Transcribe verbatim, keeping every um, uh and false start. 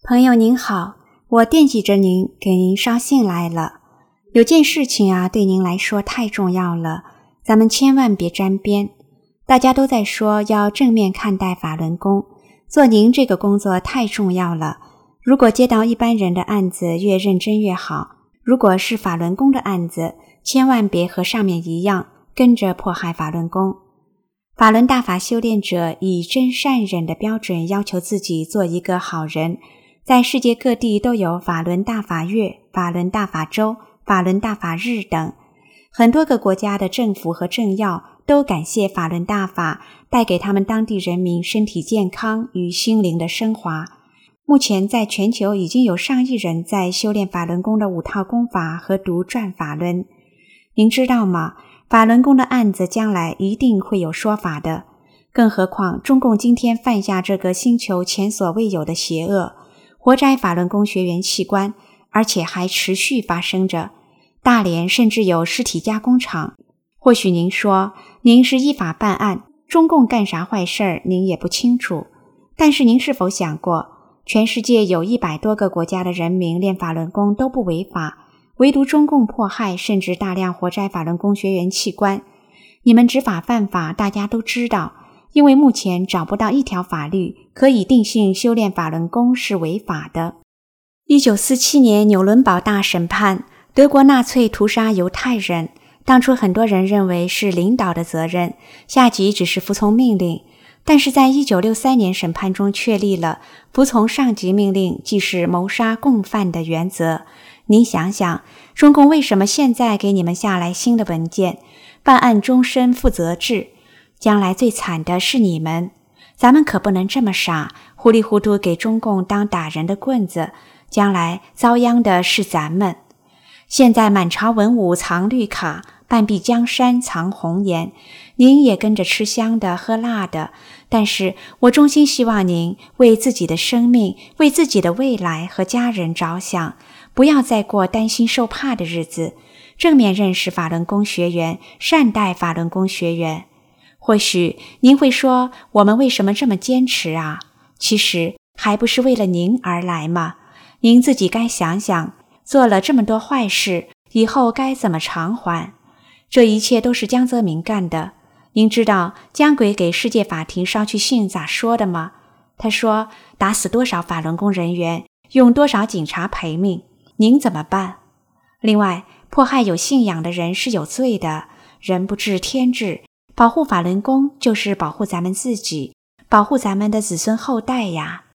朋友您好，我惦记着您，给您捎信来了。有件事情啊，对您来说太重要了，咱们千万别沾边。大家都在说要正面看待法轮功，做您这个工作太重要了。如果接到一般人的案子，越认真越好。如果是法轮功的案子，千万别和上面一样，跟着迫害法轮功。法轮大法修炼者以真善忍的标准要求自己做一个好人，在世界各地都有法轮大法月、法轮大法周、法轮大法日等，很多个国家的政府和政要都感谢法轮大法带给他们当地人民身体健康与心灵的升华。目前在全球已经有上亿人在修炼法轮功的五套功法和读转法轮。您知道吗？法轮功的案子将来一定会有说法的，更何况中共今天犯下这个星球前所未有的邪恶，活摘法轮功学员器官，而且还持续发生着。大连甚至有尸体加工厂。或许您说您是依法办案，中共干啥坏事儿您也不清楚，但是您是否想过，全世界有一百多个国家的人民练法轮功都不违法，唯独中共迫害甚至大量活摘法轮功学员器官。你们执法犯法大家都知道，因为目前找不到一条法律可以定性修炼法轮功是违法的。一九四七年纽伦堡大审判，德国纳粹屠杀犹太人，当初很多人认为是领导的责任，下级只是服从命令，但是在一九六三年审判中确立了服从上级命令即是谋杀共犯的原则。您想想，中共为什么现在给你们下来新的文件，办案终身负责制？将来最惨的是你们，咱们可不能这么傻，糊里糊涂给中共当打人的棍子，将来遭殃的是咱们。现在满朝文武藏绿卡，半壁江山藏红颜，您也跟着吃香的喝辣的，但是我衷心希望您为自己的生命，为自己的未来和家人着想，不要再过担心受怕的日子，正面认识法轮功学员，善待法轮功学员。或许您会说，我们为什么这么坚持啊？其实还不是为了您而来吗？您自己该想想，做了这么多坏事，以后该怎么偿还？这一切都是江泽民干的。您知道江鬼给世界法庭捎去信咋说的吗？他说打死多少法轮功人员，用多少警察赔命，您怎么办？另外，迫害有信仰的人是有罪的，人不治天治，保护法轮功就是保护咱们自己，保护咱们的子孙后代呀。